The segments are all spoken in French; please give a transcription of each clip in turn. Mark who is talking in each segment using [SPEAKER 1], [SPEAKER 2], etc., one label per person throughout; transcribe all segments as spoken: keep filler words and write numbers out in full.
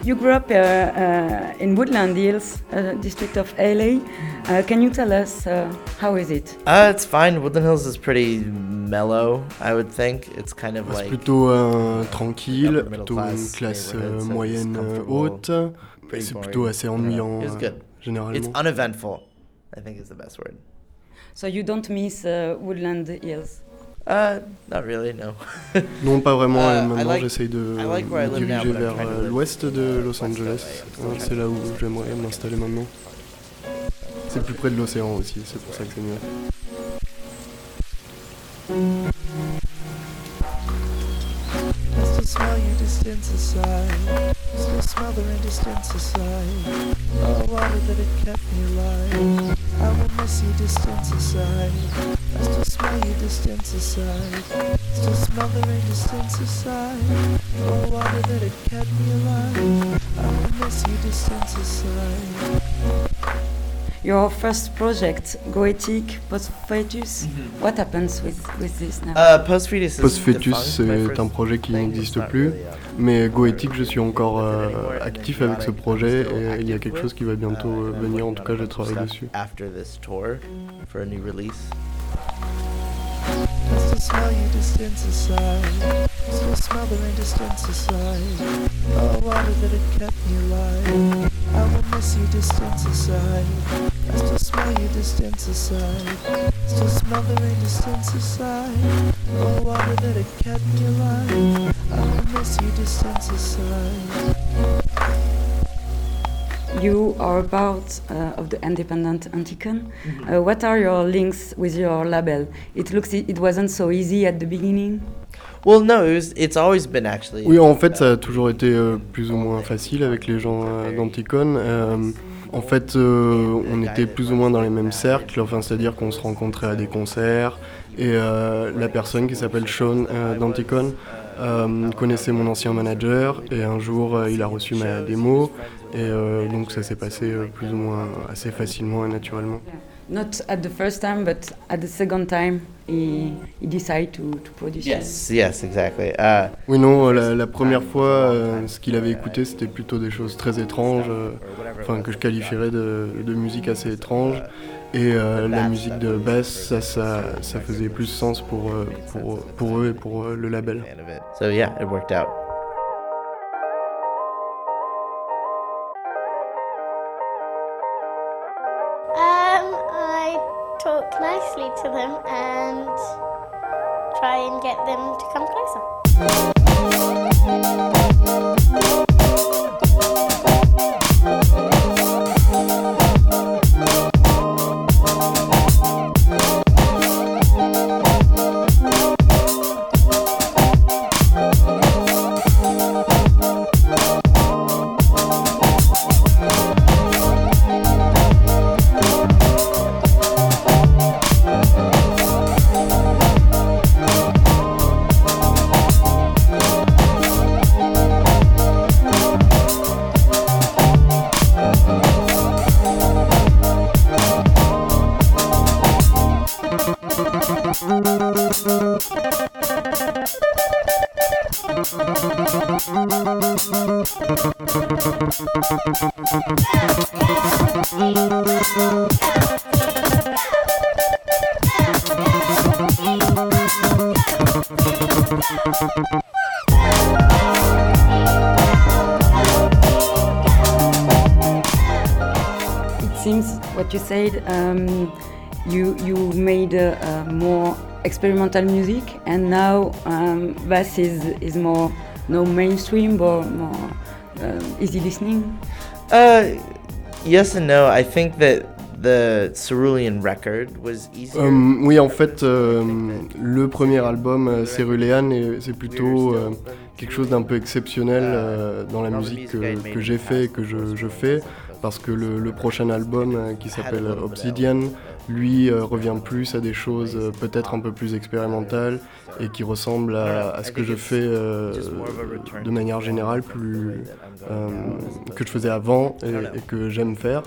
[SPEAKER 1] You grew up uh, uh, in Woodland Hills, uh, district of L A. Uh, can you tell us uh, how is it?
[SPEAKER 2] Uh, it's fine. Woodland Hills is pretty mellow, I would think. It's kind of
[SPEAKER 3] C'est
[SPEAKER 2] like
[SPEAKER 3] plutôt euh, tranquille,
[SPEAKER 2] upper middle
[SPEAKER 3] plutôt une
[SPEAKER 2] class
[SPEAKER 3] classe euh,
[SPEAKER 2] neighborhood, so it's
[SPEAKER 3] moyenne euh,
[SPEAKER 2] comfortable,
[SPEAKER 3] haute.
[SPEAKER 2] pretty
[SPEAKER 3] C'est
[SPEAKER 2] boring.
[SPEAKER 3] plutôt assez ennuyant,
[SPEAKER 2] It was
[SPEAKER 3] euh,
[SPEAKER 2] good.
[SPEAKER 3] généralement.
[SPEAKER 2] It's uneventful, I think is the best word.
[SPEAKER 1] So you don't miss uh, Woodland Hills?
[SPEAKER 2] Uh, not really, no.
[SPEAKER 3] Non, pas vraiment.
[SPEAKER 2] Uh,
[SPEAKER 3] et
[SPEAKER 2] I
[SPEAKER 3] maintenant,
[SPEAKER 2] like-
[SPEAKER 3] j'essaye de
[SPEAKER 2] I like where I
[SPEAKER 3] me
[SPEAKER 2] live now,
[SPEAKER 3] diriger
[SPEAKER 2] but I'm
[SPEAKER 3] vers
[SPEAKER 2] trying to
[SPEAKER 3] euh,
[SPEAKER 2] live
[SPEAKER 3] l'ouest de Los
[SPEAKER 2] west of L A,
[SPEAKER 3] Angeles.
[SPEAKER 2] so
[SPEAKER 3] Ouais,
[SPEAKER 2] I'm
[SPEAKER 3] c'est là où j'aimerais m'installer maintenant. C'est plus près de l'océan aussi, c'est pour ça que c'est mieux.
[SPEAKER 4] I still smell your distance aside. Still smell the rain distance aside. Oh, water that it kept me alive. I will miss you distance aside. I still smell your distance aside. Still smell the rain distance aside. Oh, water that it kept me alive. I will miss you distance aside.
[SPEAKER 1] Your first project, Goetic, Post-Fetus, what happens with, with this now?
[SPEAKER 2] Uh, Post-Fetus is
[SPEAKER 3] Post-Fetus,
[SPEAKER 2] defunct, my
[SPEAKER 3] c'est
[SPEAKER 2] first
[SPEAKER 3] un projet qui
[SPEAKER 2] thing.
[SPEAKER 3] n'existe
[SPEAKER 2] It's not
[SPEAKER 3] plus.
[SPEAKER 2] really, uh,
[SPEAKER 3] Mais Goetic, je suis encore euh,
[SPEAKER 2] anymore, and then
[SPEAKER 3] actif avec ce
[SPEAKER 2] Chaotic,
[SPEAKER 3] projet
[SPEAKER 2] I'm still
[SPEAKER 3] et il y a
[SPEAKER 2] active
[SPEAKER 3] quelque
[SPEAKER 2] with.
[SPEAKER 3] chose qui va bientôt
[SPEAKER 2] Uh,
[SPEAKER 3] euh,
[SPEAKER 2] and I'm
[SPEAKER 3] venir. En
[SPEAKER 2] working
[SPEAKER 3] tout
[SPEAKER 2] on
[SPEAKER 3] cas,
[SPEAKER 2] a
[SPEAKER 3] je
[SPEAKER 2] bunch of
[SPEAKER 3] travaille
[SPEAKER 2] stuff
[SPEAKER 3] dessus.
[SPEAKER 2] After this tour for a new release.
[SPEAKER 4] I still smell your distance aside. Still smell the rain distance aside. Oh, water that it kept me alive. I will miss you distance aside. I still smell your distance aside. Still smell the rain distance aside. Oh, water that it kept me alive. I will miss you distance aside.
[SPEAKER 1] You are part uh, of the independent Anticon. Uh, what are your links with your label? It looks it, it wasn't so easy at the beginning.
[SPEAKER 2] Well, no, it was, it's always been actually.
[SPEAKER 3] Oui, en fait, ça a toujours été euh, plus ou moins facile avec les gens euh, d'Anticon. Euh, en fait, euh, on était plus ou moins dans les mêmes cercles, enfin, c'est-à-dire qu'on se rencontrait à des concerts. Et euh, la personne qui s'appelle Sean euh, d'Anticon euh, connaissait mon ancien manager. Et un jour, euh, il a reçu ma démo. Et euh, donc, ça s'est passé euh, plus ou moins assez facilement et naturellement.
[SPEAKER 1] Not at the first time, but at the second time, he, he decided to, to produce it.
[SPEAKER 2] Yes, yes, exactly. Uh,
[SPEAKER 3] Oui, non, la, la première fois, euh, ce qu'il avait écouté, c'était plutôt des choses très étranges, euh, enfin que je qualifierais de, de musique assez étrange. Et euh, la musique de bass, ça, ça, ça faisait plus sens pour, euh, pour, pour eux et pour euh, le label.
[SPEAKER 2] fan of it. So yeah, it worked out.
[SPEAKER 5] Um, I talk nicely to them and try and get them to come closer.
[SPEAKER 1] It seems what you said. Um, you you made uh, uh, more experimental music, and now um, bass is is more no mainstream, but more uh, easy listening.
[SPEAKER 2] Uh, yes and no. I think that the Cerulean record was easier.
[SPEAKER 3] Euh, oui, en fait, euh, le premier album, euh, Cerulean, est- c'est plutôt euh, quelque chose d'un peu exceptionnel euh, dans la musique que, que j'ai fait et que je, je fais, parce que le, le prochain album euh, qui s'appelle Obsidian, lui, euh, revient plus à des choses euh, peut-être un peu plus expérimentales et qui ressemblent à, à ce que je fais euh, de manière générale, plus, euh, que je faisais avant et, et que j'aime faire.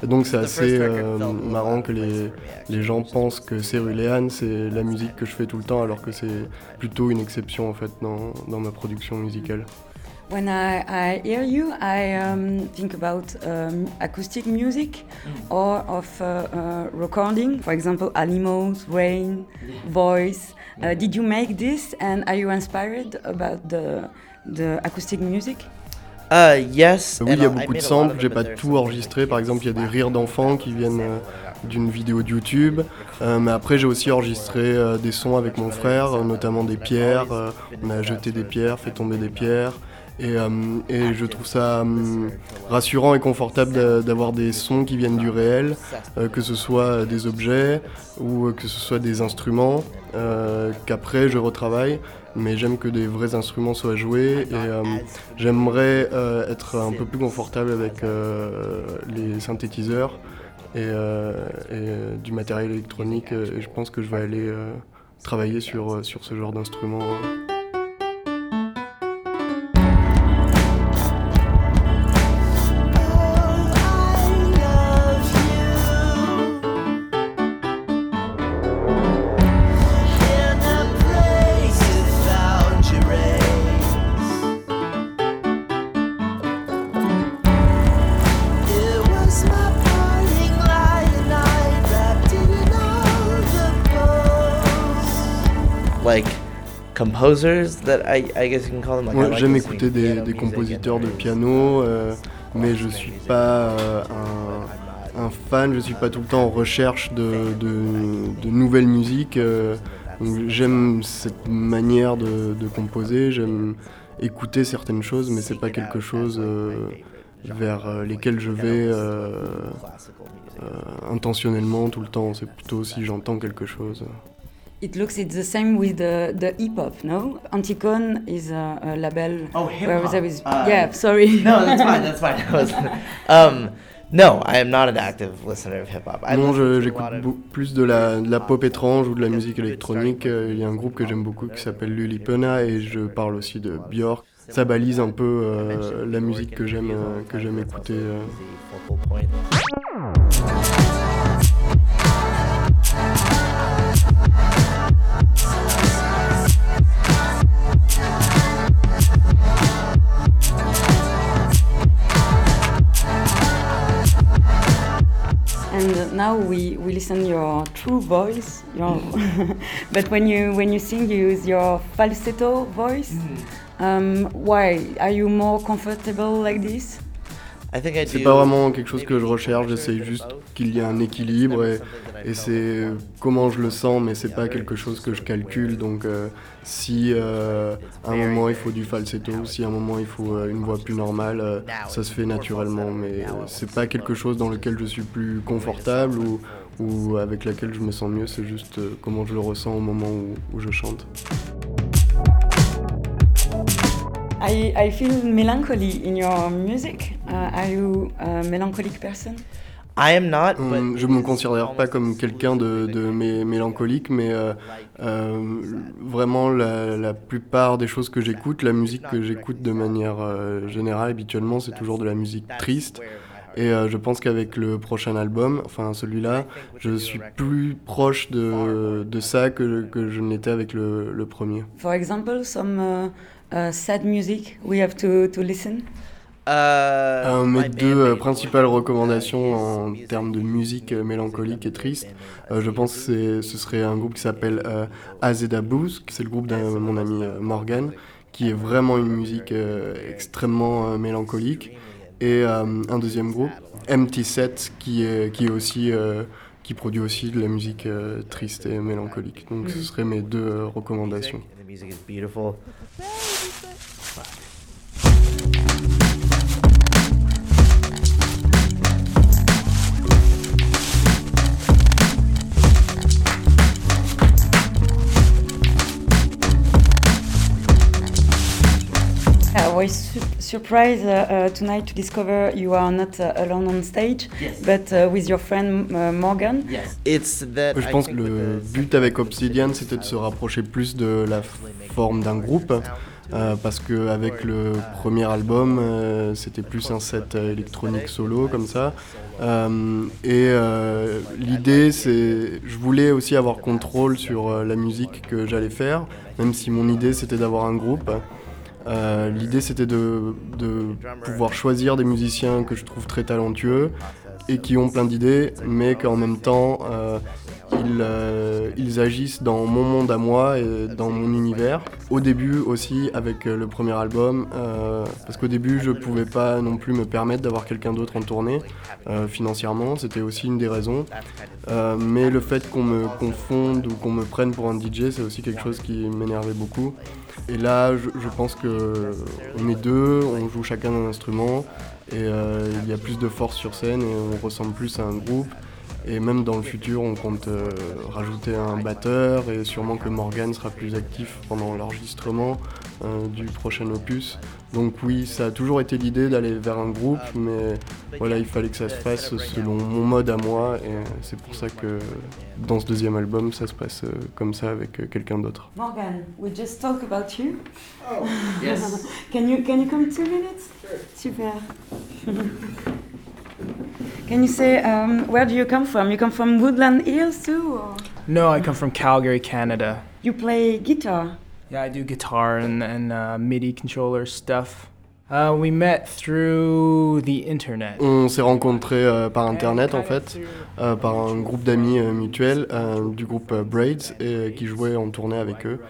[SPEAKER 3] Et donc c'est assez euh, marrant que les, les gens pensent que Cerulean c'est la musique que je fais tout le temps, alors que c'est plutôt une exception en fait dans, dans ma production musicale.
[SPEAKER 1] When I, I hear you, I um, think about um, acoustic music or of uh, uh, recording, for example, animals, rain, voice. Uh, did you make this, and are you inspired about the, the acoustic music?
[SPEAKER 2] Uh, yes.
[SPEAKER 3] Oui, il y a beaucoup de samples, j'ai pas tout enregistré. Par exemple, il y a des rires d'enfants qui viennent euh, d'une vidéo de YouTube. Euh, mais après, j'ai aussi enregistré euh, des sons avec mon frère, euh, notamment des pierres. Euh, on a jeté des pierres, fait tomber des pierres. Et, euh, et je trouve ça euh, rassurant et confortable d'a- d'avoir des sons qui viennent du réel, euh, que ce soit des objets ou euh, que ce soit des instruments, euh, qu'après je retravaille. Mais j'aime que des vrais instruments soient joués et euh, j'aimerais euh, être un peu plus confortable avec euh, les synthétiseurs et, euh, et euh, du matériel électronique. Et je pense que je vais aller euh, travailler sur, sur ce genre d'instruments.
[SPEAKER 2] Like composers that I, I guess you can call them. Like, I
[SPEAKER 3] Ouais,
[SPEAKER 2] like
[SPEAKER 3] j'aime
[SPEAKER 2] listening
[SPEAKER 3] écouter
[SPEAKER 2] to
[SPEAKER 3] des,
[SPEAKER 2] piano
[SPEAKER 3] des
[SPEAKER 2] music
[SPEAKER 3] compositeurs
[SPEAKER 2] and
[SPEAKER 3] de
[SPEAKER 2] very
[SPEAKER 3] piano,
[SPEAKER 2] music.
[SPEAKER 3] euh, mais je suis pas euh, un, un fan, je suis pas tout le temps en recherche de, de, de nouvelles musiques. euh, donc j'aime cette manière de, de composer, j'aime écouter certaines choses, mais c'est pas quelque chose euh, vers euh, lesquels je vais euh, euh, intentionnellement tout le temps. C'est plutôt si j'entends quelque chose.
[SPEAKER 1] It looks it's the same with the, the hip hop, no? Anticon is a, a label.
[SPEAKER 2] Oh, hip
[SPEAKER 1] where
[SPEAKER 2] hop.
[SPEAKER 1] there is,
[SPEAKER 2] Uh,
[SPEAKER 1] yeah, sorry.
[SPEAKER 2] No, that's fine. That's fine. I was- um, no, I am not an active listener of hip hop. I
[SPEAKER 3] Non,
[SPEAKER 2] listen
[SPEAKER 3] je-
[SPEAKER 2] to a
[SPEAKER 3] j'écoute
[SPEAKER 2] lot of-
[SPEAKER 3] beau- plus de la, de la pop étrange ou de la musique électronique. Euh, Il y a un groupe que j'aime beaucoup qui s'appelle Lulipena et je parle aussi de Björk. Ça balise un peu euh, la musique que j'aime euh, que j'aime écouter. euh.
[SPEAKER 2] Focal point.
[SPEAKER 1] And now we, we listen your true voice. Your but when you when you sing, you use your falsetto voice. Um, why are you more comfortable like this?
[SPEAKER 2] I think I
[SPEAKER 3] C'est
[SPEAKER 2] do
[SPEAKER 3] pas vraiment quelque chose que je
[SPEAKER 2] maybe
[SPEAKER 3] recherche,
[SPEAKER 2] a
[SPEAKER 3] j'essaye
[SPEAKER 2] bit of
[SPEAKER 3] juste
[SPEAKER 2] both.
[SPEAKER 3] qu'il y ait un
[SPEAKER 2] Um,
[SPEAKER 3] équilibre et,
[SPEAKER 2] it's never something that I
[SPEAKER 3] et
[SPEAKER 2] felt
[SPEAKER 3] c'est
[SPEAKER 2] like
[SPEAKER 3] comment je le sens, mais c'est pas quelque chose que je calcule. Donc euh, si euh, à un moment il faut du falsetto, si à un moment il faut euh, une voix plus normale, euh, ça se fait naturellement. Mais euh, c'est pas quelque chose dans lequel je suis plus confortable ou, ou avec laquelle je me sens mieux, c'est juste euh, comment je le ressens au moment où, où je chante.
[SPEAKER 1] I, I feel melancholy in your music. Uh, are you a melancholic person?
[SPEAKER 2] I am not,
[SPEAKER 3] Hum,
[SPEAKER 2] but
[SPEAKER 3] Je me considère pas comme quelqu'un de, de mé- mélancolique, mais euh, euh, vraiment la, la plupart des choses que j'écoute, la musique que j'écoute de manière euh, générale habituellement, c'est toujours de la musique triste. Et euh, je pense qu'avec le prochain album, enfin celui-là, je suis plus proche de, de ça que, que je n'étais avec le, le premier.
[SPEAKER 1] For example, some uh, uh, sad music we have to, to listen.
[SPEAKER 2] uh,
[SPEAKER 3] Euh,
[SPEAKER 2] my
[SPEAKER 3] mes deux
[SPEAKER 2] bandmate
[SPEAKER 3] euh,
[SPEAKER 2] was,
[SPEAKER 3] principales
[SPEAKER 2] uh,
[SPEAKER 3] recommandations en
[SPEAKER 2] music
[SPEAKER 3] termes de musique euh, mélancolique et triste, euh, je pense que c'est- ce serait un groupe qui s'appelle euh, Azeda Blues, c'est le groupe de mon ami euh, Morgan, qui est vraiment une musique euh, extrêmement euh, mélancolique, et euh, un deuxième groupe, Empty Set, qui est, qui est aussi euh, qui produit aussi de la musique euh, triste et mélancolique. Donc ce seraient mes deux euh, recommandations.
[SPEAKER 2] And the music is beautiful.
[SPEAKER 1] I was su- surprised uh, uh, tonight to discover you are not uh, alone on stage,
[SPEAKER 2] Yes.
[SPEAKER 1] but uh, with your friend uh, Morgan.
[SPEAKER 2] Yes. It's that
[SPEAKER 3] Je
[SPEAKER 2] I
[SPEAKER 3] pense que
[SPEAKER 2] think with
[SPEAKER 3] le
[SPEAKER 2] the
[SPEAKER 3] but avec Obsidian, c'était de se rapprocher plus de la forme d'un groupe, euh, parce qu'avec le premier album, euh, c'était plus un set euh, électronique solo comme ça. Euh, et euh, l'idée, c'est, je voulais aussi avoir contrôle sur euh, la musique que j'allais faire, même si mon idée c'était d'avoir un groupe. Euh, l'idée c'était de, de pouvoir choisir des musiciens que je trouve très talentueux et qui ont plein d'idées, mais qu'en même temps euh, ils, euh, ils agissent dans mon monde à moi et dans mon univers. Au début aussi avec le premier album, euh, parce qu'au début je pouvais pas non plus me permettre d'avoir quelqu'un d'autre en tournée euh, financièrement, c'était aussi une des raisons. Euh, mais le fait qu'on me confonde ou qu'on me prenne pour un D J, c'est aussi quelque chose qui m'énervait beaucoup. Et là, je, je pense qu'on est deux, on joue chacun un instrument et euh, il y a plus de force sur scène et on ressemble plus à un groupe. Et même dans le futur, on compte euh, rajouter un batteur et sûrement que Morgan sera plus actif pendant l'enregistrement euh, du prochain opus. Donc oui, ça a toujours été l'idée d'aller vers un groupe, mais voilà, il fallait que ça se fasse selon mon mode à moi et c'est pour ça que dans ce deuxième album, ça se passe euh, comme ça avec euh, quelqu'un d'autre.
[SPEAKER 1] Morgan, we just talk about you.
[SPEAKER 2] Oh, yes.
[SPEAKER 1] Can you can you come two minutes? Super. Can you say um, where do you come from? You come from Woodland Hills too? Or?
[SPEAKER 6] No, I come from Calgary, Canada.
[SPEAKER 1] You play guitar?
[SPEAKER 6] Yeah, I do guitar and, and uh, MIDI controller stuff. Uh, we met through the internet.
[SPEAKER 3] On s'est rencontrés euh, par internet en fait, euh, par un groupe d'amis euh, mutuels euh, du groupe euh, Braids et euh, qui jouait en tournée avec eux.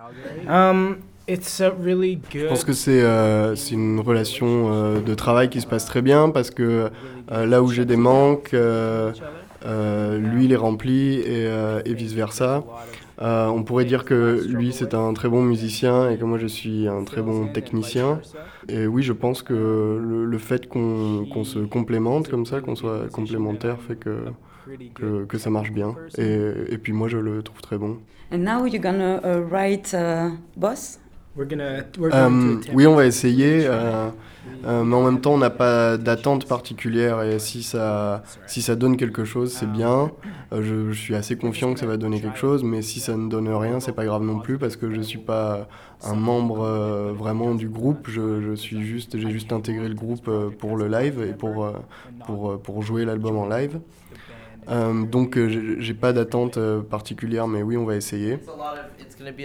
[SPEAKER 6] Um, it's a really good...
[SPEAKER 3] Je pense que c'est euh, c'est une relation euh, de travail qui se passe très bien parce que euh, là où j'ai des manques, euh, euh, lui les remplit et, euh, et vice versa. Euh, on pourrait dire que lui c'est un très bon musicien et que moi je suis un très bon technicien. Et oui, je pense que le, le fait qu'on qu'on se complémente comme ça, qu'on soit complémentaire, fait que, que, que ça marche bien. Et, et puis moi je le trouve très bon.
[SPEAKER 1] And now you're gonna uh, write uh, Boss?
[SPEAKER 6] We're gonna, we're
[SPEAKER 3] Euh,
[SPEAKER 6] going to
[SPEAKER 3] oui, on va essayer, euh, euh, mais en même temps, on n'a pas d'attente particulière et si ça, si ça donne quelque chose, c'est bien. Euh, je, je suis assez confiant que ça va donner quelque chose, mais si ça ne donne rien, c'est pas grave non plus parce que je suis pas un membre euh, vraiment du groupe. Je, je suis juste, j'ai juste intégré le groupe euh, pour le live et pour euh, pour euh, pour jouer l'album en live. Euh, donc euh, j'ai, j'ai pas d'attente euh, particulière, mais oui, on va essayer. Et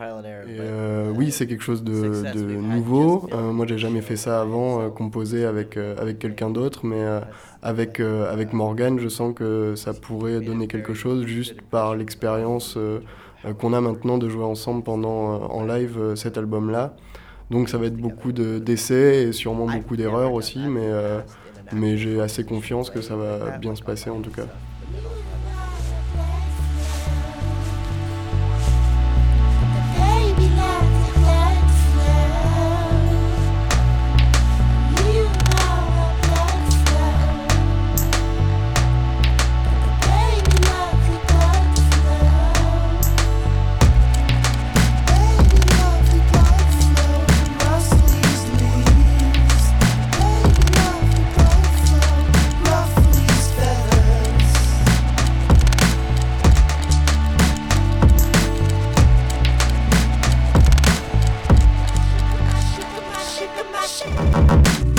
[SPEAKER 3] euh, oui, c'est quelque chose de, de nouveau. Euh, moi, j'ai jamais fait ça avant, euh, composer avec euh, avec quelqu'un d'autre, mais euh, avec euh, avec Morgan, je sens que ça pourrait donner quelque chose juste par l'expérience euh, euh, qu'on a maintenant de jouer ensemble pendant euh, en live euh, cet album-là. Donc, ça va être beaucoup de, d'essais et sûrement beaucoup d'erreurs aussi, mais euh, mais j'ai assez confiance que ça va bien se passer en tout cas.
[SPEAKER 4] Shake